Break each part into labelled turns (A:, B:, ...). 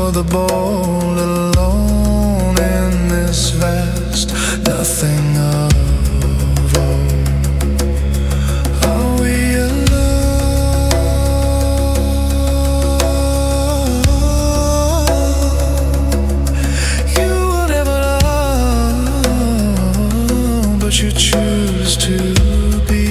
A: for the bold, alone in this vast nothing of all. Are we alone? You will never love, but you choose to be.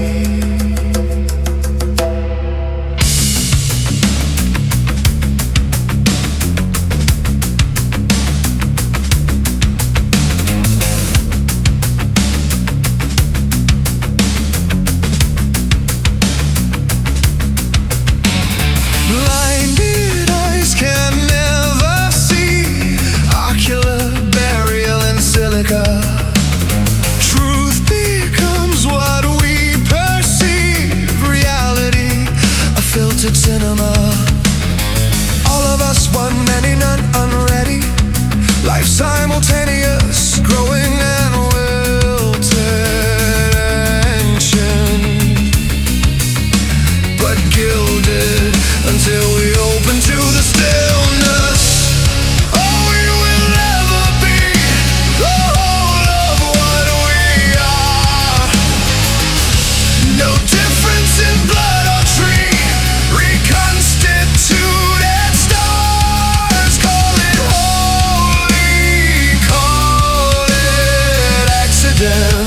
A: Blinded eyes can never see, ocular burial in silica. Truth becomes what we perceive, reality a filtered cinema. All of us, one, many, none, unready. Life simultaneous, growing and wilted ancient, but gilded until we open to the stillness. Oh, we will never be the whole of what we are. No difference in blood or tree, reconstituted stars. Call it holy, call it accident.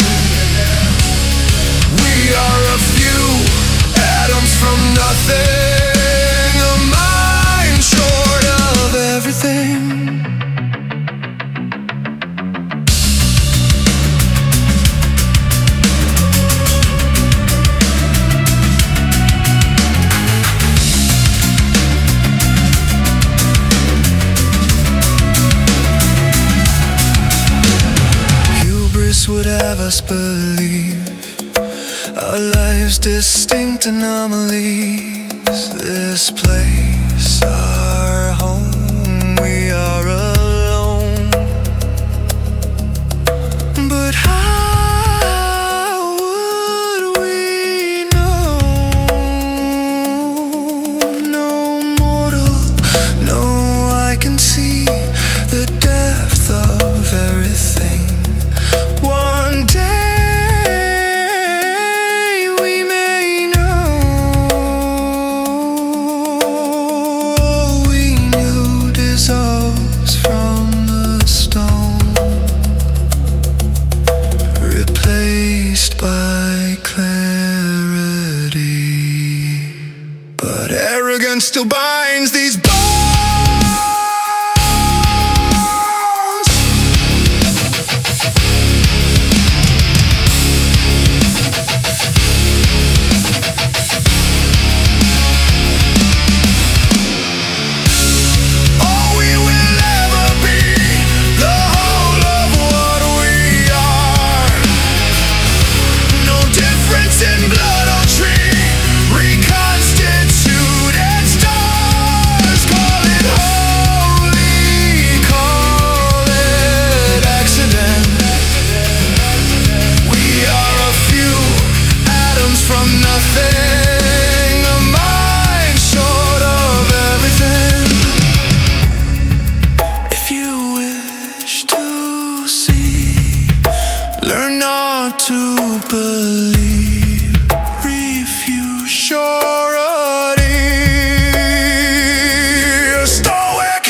A: We are a few atoms from nothing. Would have us believe our lives distinct anomalies. This place, our home, we are alone. But how would we know? No mortal, no eye can see the depth of everything. One day we may know. All we knew dissolves from the stone, replaced by clarity. But arrogance still binds these bones. Learn not to believe, refuse surety. A stoic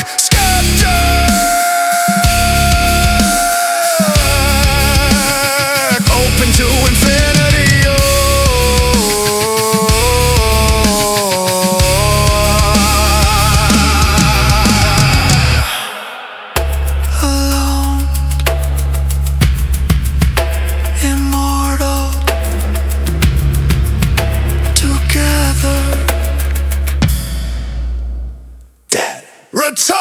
A: skeptic, open to infinity. Alone, immortal, together, dead. Return.